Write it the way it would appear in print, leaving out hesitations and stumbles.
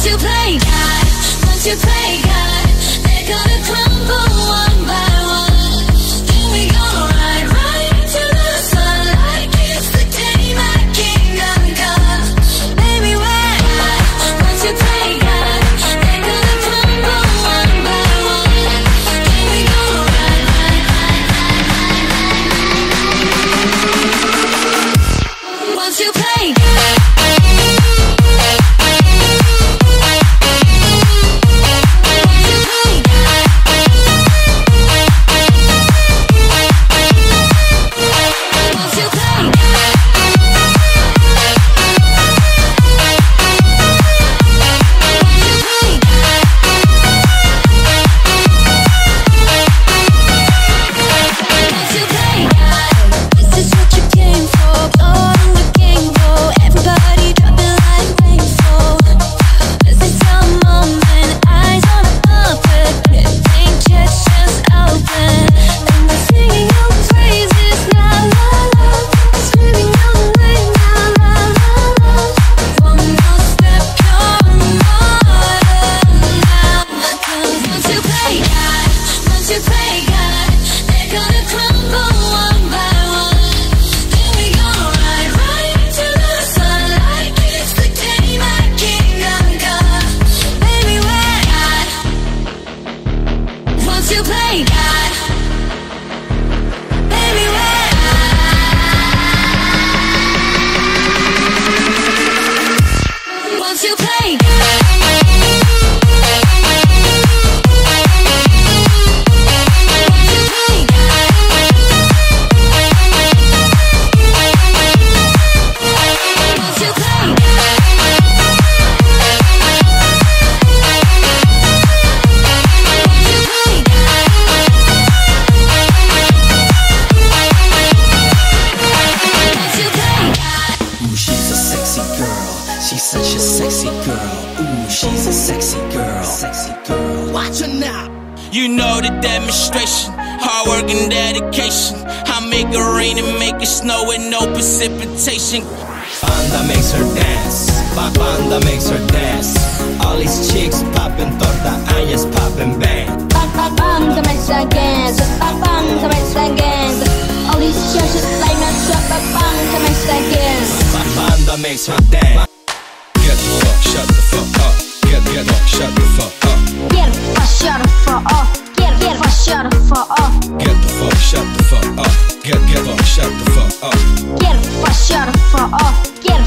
Once you play God, once you play God, they're gonna crumble one by one. Then we gonna ride right to the sunlight. It's the day my kingdom come. Baby, we're hot. Once you play God, they're gonna crumble one by one. Then we gonna ride, ride, ride, ride, ride, ride. Once you play God. You know the demonstration, hard work and dedication. I make it rain and make it snow with no precipitation. Banda makes her dance, banda makes her dance. All these chicks poppin' torta, I just poppin' bang. Banda makes her dance, banda makes her dance. All these chicks just like my truck, banda makes her dance. Banda makes her dance. Get the fuck, shut the fuck up. Get the fuck, shut the fuck up. Get the fuck, shut the fuck up. Get the fuck, shut the fuck up. Get the fuck, shut the fuck up. Get the fuck, shut the fuck up. Get the fuck, shut the fuck up. Get